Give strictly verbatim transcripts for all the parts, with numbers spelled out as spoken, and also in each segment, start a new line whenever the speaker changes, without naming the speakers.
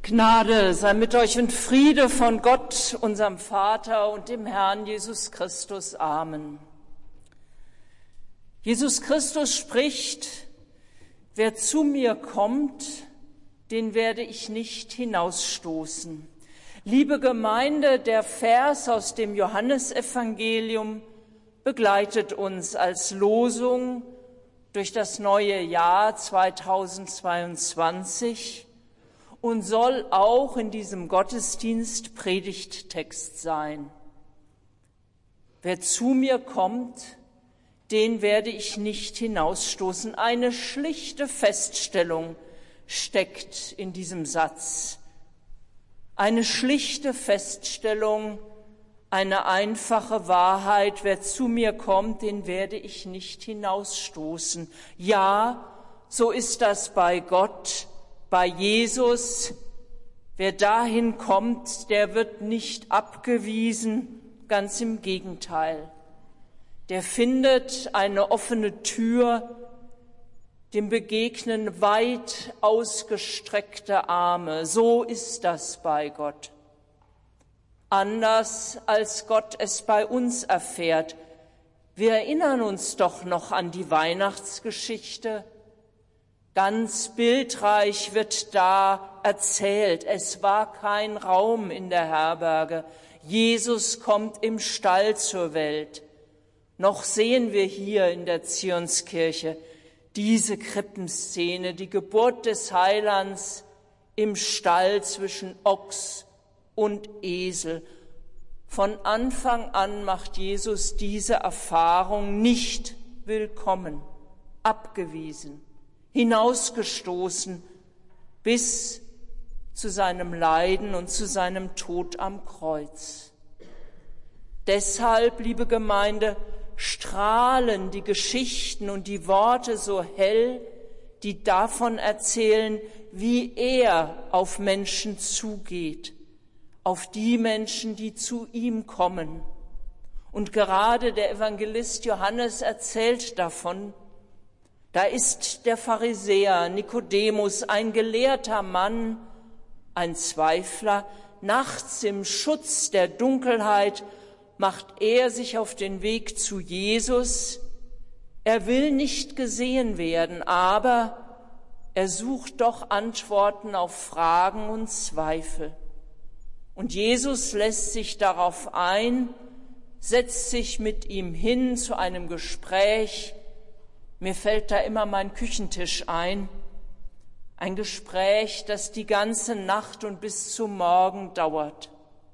Gnade sei mit euch und Friede von Gott, unserem Vater und dem Herrn Jesus Christus. Amen. Jesus Christus spricht: Wer zu mir kommt, den werde ich nicht hinausstoßen. Liebe Gemeinde, der Vers aus dem Johannesevangelium begleitet uns als Losung durch das neue Jahr zweitausendzweiundzwanzig und soll auch in diesem Gottesdienst Predigttext sein. Wer zu mir kommt, den werde ich nicht hinausstoßen. Eine schlichte Feststellung steckt in diesem Satz. Eine schlichte Feststellung, eine einfache Wahrheit: Wer zu mir kommt, den werde ich nicht hinausstoßen. Ja, so ist das bei Gott, bei Jesus. Wer dahin kommt, der wird nicht abgewiesen, ganz im Gegenteil. Der findet eine offene Tür, dem begegnen weit ausgestreckte Arme. So ist das bei Gott. Anders als Gott es bei uns erfährt. Wir erinnern uns doch noch an die Weihnachtsgeschichte. Ganz bildreich wird da erzählt: Es war kein Raum in der Herberge. Jesus kommt im Stall zur Welt. Noch sehen wir hier in der Zionskirche diese Krippenszene, die Geburt des Heilands im Stall zwischen Ochs und Esel. Von Anfang an macht Jesus diese Erfahrung: nicht willkommen, abgewiesen, hinausgestoßen, bis zu seinem Leiden und zu seinem Tod am Kreuz. Deshalb, liebe Gemeinde, strahlen die Geschichten und die Worte so hell, die davon erzählen, wie er auf Menschen zugeht, auf die Menschen, die zu ihm kommen. Und gerade der Evangelist Johannes erzählt davon. Da ist der Pharisäer Nikodemus, ein gelehrter Mann, ein Zweifler. Nachts im Schutz der Dunkelheit macht er sich auf den Weg zu Jesus. Er will nicht gesehen werden, aber er sucht doch Antworten auf Fragen und Zweifel. Und Jesus lässt sich darauf ein, setzt sich mit ihm hin zu einem Gespräch. Mir fällt da immer mein Küchentisch ein. Ein Gespräch, das die ganze Nacht und bis zum Morgen dauert.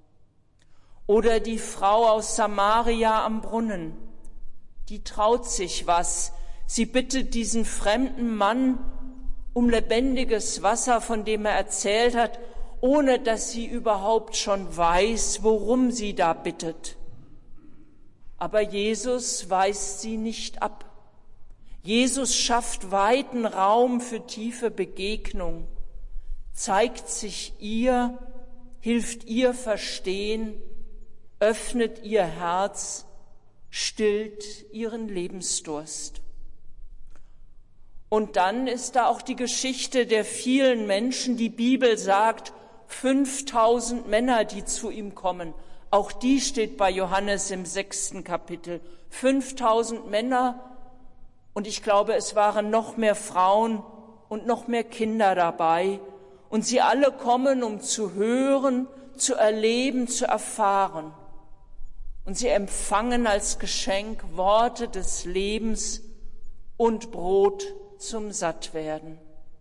Oder die Frau aus Samaria am Brunnen, die traut sich was. Sie bittet diesen fremden Mann um lebendiges Wasser, von dem er erzählt hat, ohne dass sie überhaupt schon weiß, worum sie da bittet. Aber Jesus weist sie nicht ab. Jesus schafft weiten Raum für tiefe Begegnung, zeigt sich ihr, hilft ihr verstehen, öffnet ihr Herz, stillt ihren Lebensdurst. Und dann ist da auch die Geschichte der vielen Menschen. Die Bibel sagt, fünftausend Männer, die zu ihm kommen. Auch die steht bei Johannes im sechsten Kapitel. fünftausend Männer, und ich glaube, es waren noch mehr Frauen und noch mehr Kinder dabei. Und sie alle kommen, um zu hören, zu erleben, zu erfahren. Und sie empfangen als Geschenk Worte des Lebens und Brot zum Sattwerden.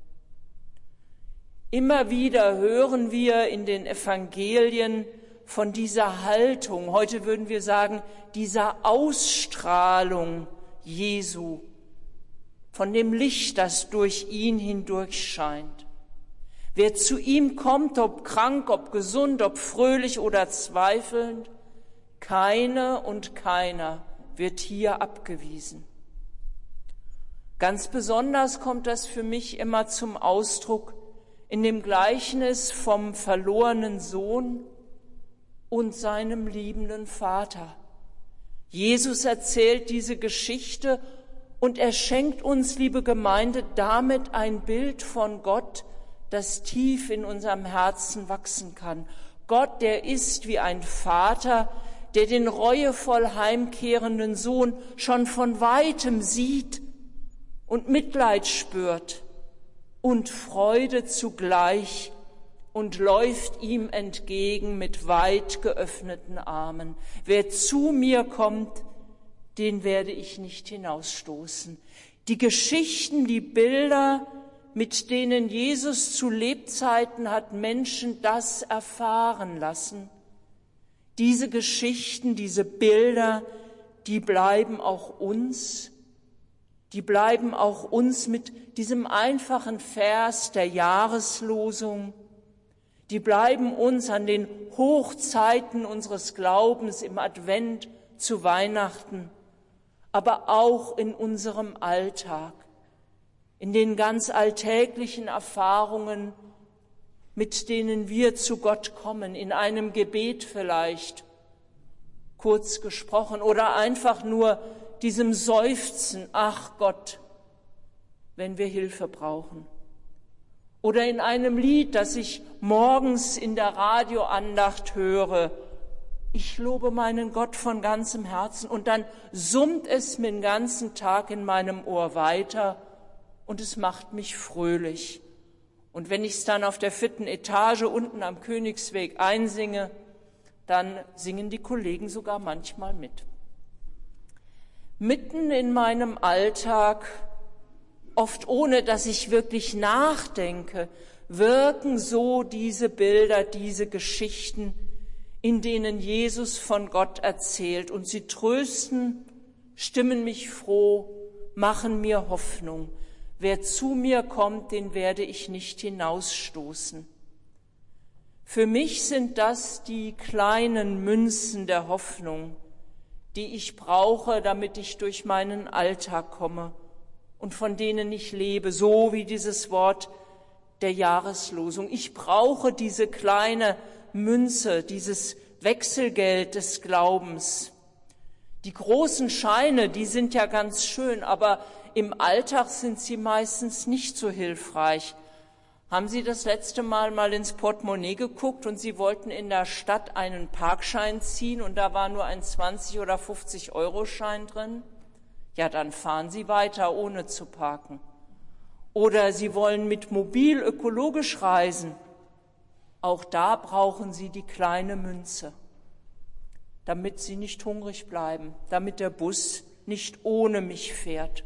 Immer wieder hören wir in den Evangelien von dieser Haltung, heute würden wir sagen, dieser Ausstrahlung Jesu, von dem Licht, das durch ihn hindurch scheint. Wer zu ihm kommt, ob krank, ob gesund, ob fröhlich oder zweifelnd, keine und keiner wird hier abgewiesen. Ganz besonders kommt das für mich immer zum Ausdruck in dem Gleichnis vom verlorenen Sohn und seinem liebenden Vater. Jesus erzählt diese Geschichte und er schenkt uns, liebe Gemeinde, damit ein Bild von Gott, das tief in unserem Herzen wachsen kann. Gott, der ist wie ein Vater, der den reuevoll heimkehrenden Sohn schon von Weitem sieht und Mitleid spürt und Freude zugleich und läuft ihm entgegen mit weit geöffneten Armen. Wer zu mir kommt, den werde ich nicht hinausstoßen. Die Geschichten, die Bilder, mit denen Jesus zu Lebzeiten hat Menschen das erfahren lassen, diese Geschichten, diese Bilder, die bleiben auch uns, die bleiben auch uns mit diesem einfachen Vers der Jahreslosung, die bleiben uns an den Hochzeiten unseres Glaubens im Advent zu Weihnachten, aber auch in unserem Alltag, in den ganz alltäglichen Erfahrungen, mit denen wir zu Gott kommen, in einem Gebet vielleicht, kurz gesprochen, oder einfach nur diesem Seufzen, ach Gott, wenn wir Hilfe brauchen. Oder in einem Lied, das ich morgens in der Radioandacht höre, ich lobe meinen Gott von ganzem Herzen, und dann summt es mir den ganzen Tag in meinem Ohr weiter und es macht mich fröhlich. Und wenn ich es dann auf der vierten Etage unten am Königsweg einsinge, dann singen die Kollegen sogar manchmal mit. Mitten in meinem Alltag, oft ohne dass ich wirklich nachdenke, wirken so diese Bilder, diese Geschichten, in denen Jesus von Gott erzählt. Und sie trösten, stimmen mich froh, machen mir Hoffnung. Wer zu mir kommt, den werde ich nicht hinausstoßen. Für mich sind das die kleinen Münzen der Hoffnung, die ich brauche, damit ich durch meinen Alltag komme und von denen ich lebe, so wie dieses Wort der Jahreslosung. Ich brauche diese kleine Münze, dieses Wechselgeld des Glaubens. Die großen Scheine, die sind ja ganz schön, aber im Alltag sind sie meistens nicht so hilfreich. Haben Sie das letzte Mal mal ins Portemonnaie geguckt und Sie wollten in der Stadt einen Parkschein ziehen und da war nur ein zwanzig- oder fünfzig-Euro-Schein drin? Ja, dann fahren Sie weiter, ohne zu parken. Oder Sie wollen mit Mobil ökologisch reisen. Auch da brauchen Sie die kleine Münze, damit Sie nicht hungrig bleiben, damit der Bus nicht ohne mich fährt.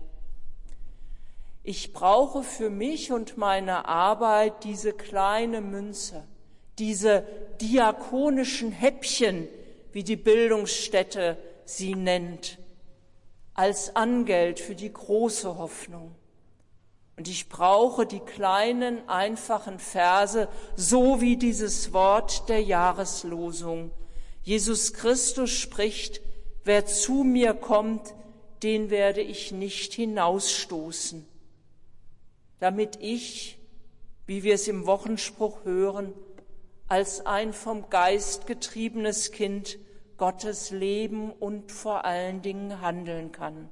Ich brauche für mich und meine Arbeit diese kleine Münze, diese diakonischen Häppchen, wie die Bildungsstätte sie nennt, als Angeld für die große Hoffnung. Und ich brauche die kleinen, einfachen Verse, so wie dieses Wort der Jahreslosung. Jesus Christus spricht, wer zu mir kommt, den werde ich nicht hinausstoßen, damit ich, wie wir es im Wochenspruch hören, als ein vom Geist getriebenes Kind Gottes leben und vor allen Dingen handeln kann.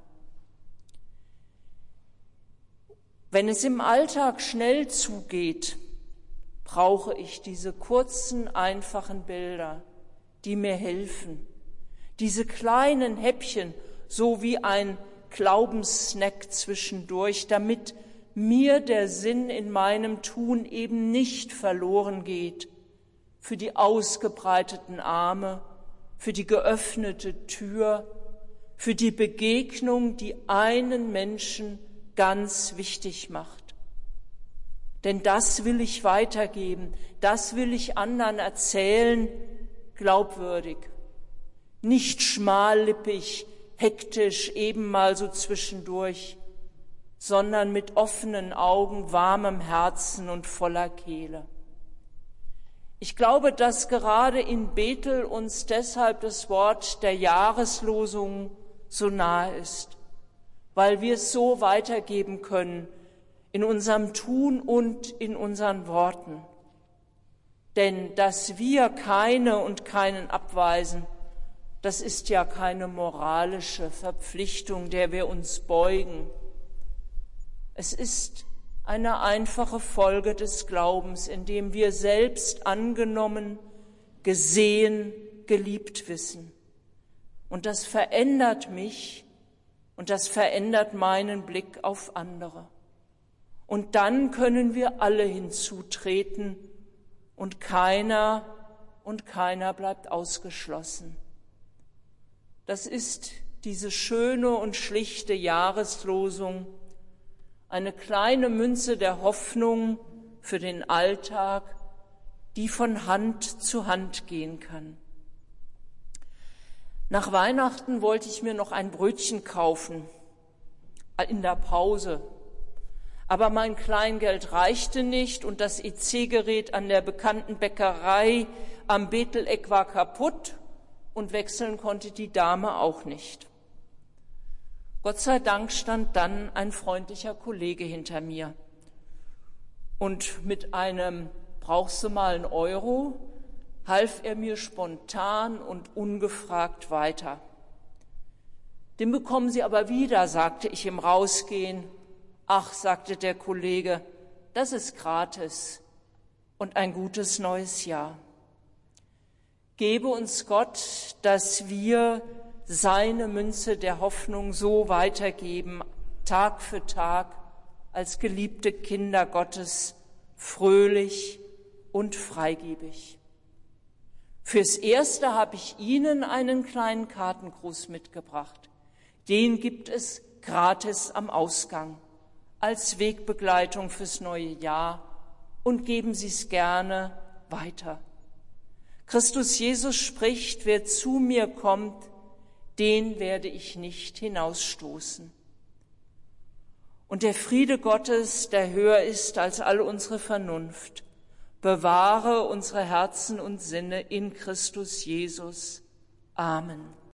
Wenn es im Alltag schnell zugeht, brauche ich diese kurzen, einfachen Bilder, die mir helfen. Diese kleinen Häppchen, so wie ein Glaubenssnack zwischendurch, damit mir der Sinn in meinem Tun eben nicht verloren geht, für die ausgebreiteten Arme, für die geöffnete Tür, für die Begegnung, die einen Menschen ganz wichtig macht. Denn das will ich weitergeben, das will ich anderen erzählen, glaubwürdig, nicht schmallippig, hektisch, eben mal so zwischendurch, sondern mit offenen Augen, warmem Herzen und voller Kehle. Ich glaube, dass gerade in Bethel uns deshalb das Wort der Jahreslosung so nahe ist, weil wir es so weitergeben können in unserem Tun und in unseren Worten. Denn dass wir keine und keinen abweisen, das ist ja keine moralische Verpflichtung, der wir uns beugen. Es ist eine einfache Folge des Glaubens, in dem wir selbst angenommen, gesehen, geliebt wissen. Und das verändert mich und das verändert meinen Blick auf andere. Und dann können wir alle hinzutreten und keiner und keiner bleibt ausgeschlossen. Das ist diese schöne und schlichte Jahreslosung, eine kleine Münze der Hoffnung für den Alltag, die von Hand zu Hand gehen kann. Nach Weihnachten wollte ich mir noch ein Brötchen kaufen, in der Pause. Aber mein Kleingeld reichte nicht und das E C-Gerät an der bekannten Bäckerei am Betheleck war kaputt und wechseln konnte die Dame auch nicht. Gott sei Dank stand dann ein freundlicher Kollege hinter mir und mit einem "Brauchst du mal einen Euro?" half er mir spontan und ungefragt weiter. "Den bekommen Sie aber wieder", sagte ich im Rausgehen. "Ach", sagte der Kollege, "das ist gratis und ein gutes neues Jahr." Gebe uns Gott, dass wir seine Münze der Hoffnung so weitergeben, Tag für Tag, als geliebte Kinder Gottes, fröhlich und freigebig. Fürs Erste habe ich Ihnen einen kleinen Kartengruß mitgebracht. Den gibt es gratis am Ausgang, als Wegbegleitung fürs neue Jahr, und geben Sie es gerne weiter. Christus Jesus spricht: Wer zu mir kommt, den werde ich nicht hinausstoßen. Und der Friede Gottes, der höher ist als all unsere Vernunft, bewahre unsere Herzen und Sinne in Christus Jesus. Amen.